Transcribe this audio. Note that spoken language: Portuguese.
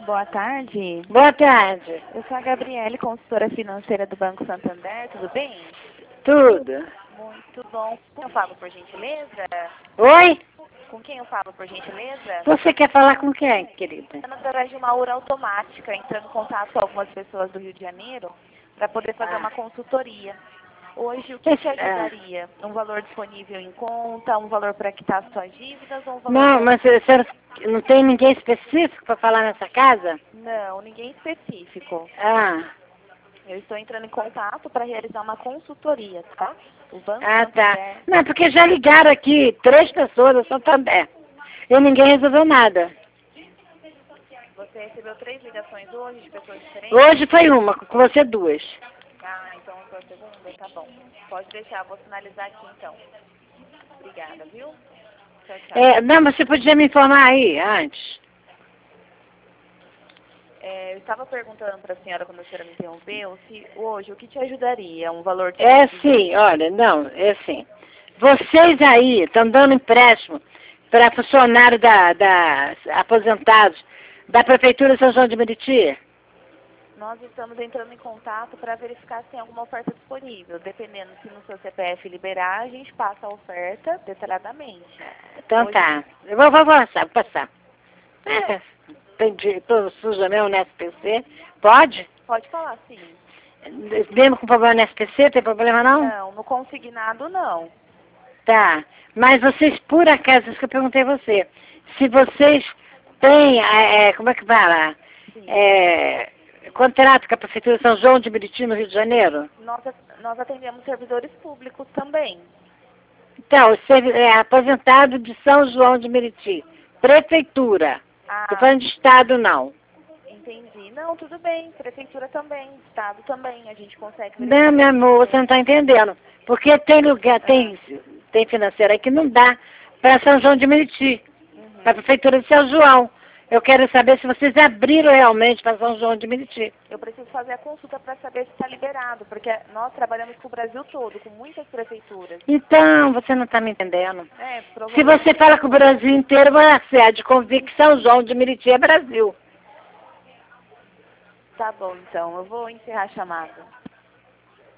boa tarde. Boa tarde. Eu sou a Gabriele, consultora financeira do Banco Santander, tudo bem? Tudo. Muito bom. Com quem eu falo, por gentileza? Oi? Com quem eu falo, por gentileza? Você quer falar com quem, querida? Através de uma URA automática, entrando em contato com algumas pessoas do Rio de Janeiro para poder fazer uma consultoria. Hoje, o que te ajudaria? Um valor disponível em conta, um valor para quitar suas dívidas ou um valor... Não, mas você não tem ninguém específico para falar nessa casa? Não, ninguém específico. Ah. Eu estou entrando em contato para realizar uma consultoria, tá? O Banco Ah, tá. Santander... Não, porque já ligaram aqui 3 pessoas do Santander e ninguém resolveu nada. Você recebeu 3 ligações hoje de pessoas diferentes? Hoje foi uma, com você 2. Ah, então a sua segunda? Tá bom. Pode deixar, vou finalizar aqui então. Obrigada, viu? Tchau, tchau. Não, mas você podia me informar aí antes. Eu estava perguntando para a senhora, quando a senhora me interrompeu, se hoje o que te ajudaria? Um valor de... Sim, olha, não, é assim. Vocês aí estão dando empréstimo para funcionário aposentados da Prefeitura de São João de Meriti? Nós estamos entrando em contato para verificar se tem alguma oferta disponível. Dependendo se no seu CPF liberar, a gente passa a oferta detalhadamente. Então Hoje... tá. Eu vou passar. Tô suja mesmo no SPC. Pode? Pode falar, sim. Mesmo com problema no SPC, tem problema não? Não, no consignado não. Tá. Mas vocês, por acaso, isso que eu perguntei a você, se vocês têm, como é que fala? Contrato com a Prefeitura de São João de Meriti, no Rio de Janeiro? Nós atendemos servidores públicos também. Então, aposentado de São João de Meriti. Prefeitura. Não falando de Estado, não. Entendi. Não, tudo bem. Prefeitura também. Estado também. A gente consegue verificar. Não, meu amor, você não está entendendo. Porque tem lugar, tem financeira aí que não dá para São João de Meriti. Para a Prefeitura de São João. Eu quero saber se vocês abriram realmente para São João de Meriti. Eu preciso fazer a consulta para saber se está liberado, porque nós trabalhamos com o Brasil todo, com muitas prefeituras. Então, você não está me entendendo. Se você fala com o Brasil inteiro, você há de convir que São João de Meriti é Brasil. Tá bom, então. Eu vou encerrar a chamada.